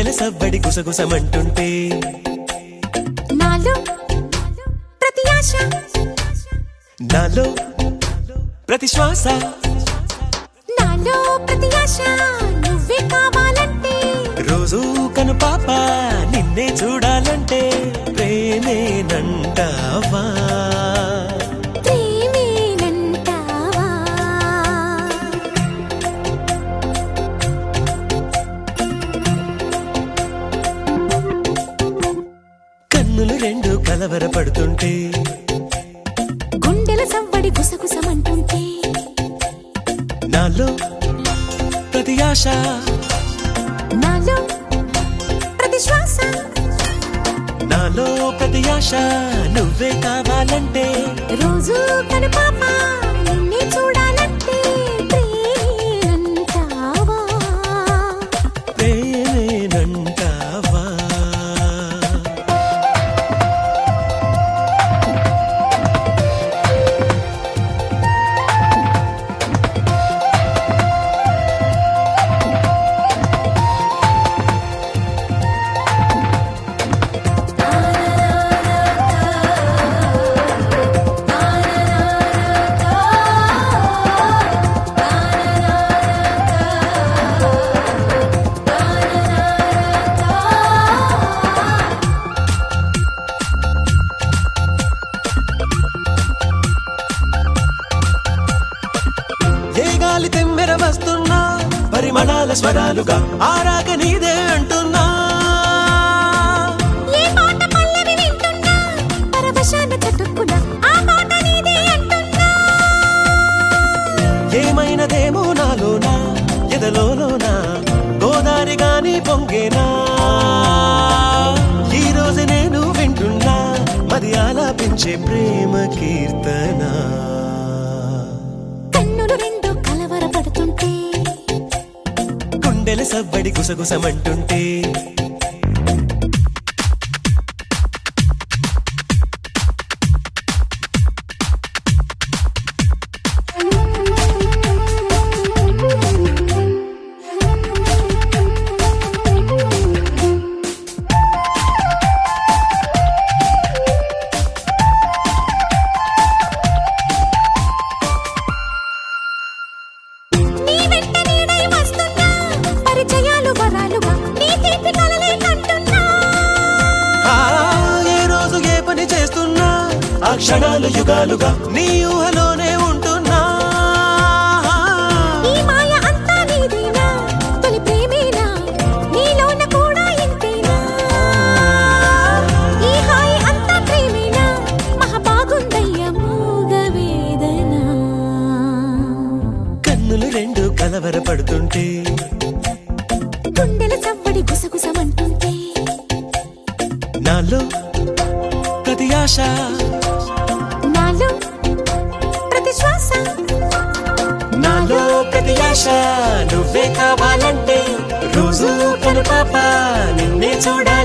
గుండెల సవ్వడి గుసగుసమంటుంటే నాలో ప్రతి ఆశ నాలో ప్రతి శ్వాస నాలో ప్రతి ఆశ నువ్వే కావాలంటే రోజు కను పాప నిన్నే చూడాలంటే ప్రేమేనంటావా ప్రేమేనంటావా కన్నులు రెండు కలవరపడుతుంటే గుండెల సవ్వడి గుసగుసమంటుంటే నాలో ప్రతి ఆశ నాలో ప్రతి శ్వాస నాలో ప్రతి ఆశ నువ్వే కావాలంటే రోజు కను పాప నిన్నే చూడాలంటే ప్రేమేనంటావా ప్రేమేనంటావా గాలి తెమ్మెర వస్తున్నా పరిమళాల స్వరాలుగా ఆరాక నీదే అంటున్నా ఏ పాట పల్లవి వింటున్నా పరవశాన చటుక్కున ఆ పాట నీదే అంటున్నా ఏమైనదేమో నాలోనా ఎదలోనా గోదారి గాని పొంగేనా ఈ రోజు నేను వింటున్నా మది ఆలాపించే ప్రేమ కీర్తన కన్నులు రెండు కలవరపడుతుంటే గుండెల సవ్వడి గుసగుసమంటుంటే నీ వెంట నీడై వస్తున్నా పరిచయాలు వరాలుగా నీ తీపి కలలే కంటున్నా ఏ రోజు ఏ పని చేస్తున్నా ఆ క్షణాలు యుగాలుగా నీ ఊహలోనే ఉంటున్నా ఈ మాయ అంతా నీదేనా తొలి ప్రేమేనా నీలోన కూడా ఇంతేనా ఈ హాయి అంతా ప్రేమేనా మహా బాగుందయ్య మూగ వేదన కన్నులు రెండు కలవరపడుతుంటే గుండెల సవ్వడి గుసగుసమంటుంటే నాలో ప్రతి ఆశ నాలో ప్రతి శ్వాస నాలో ప్రతి ఆశ నువ్వే కావాలంటే రోజు కను పాప నిన్నే చూడాలి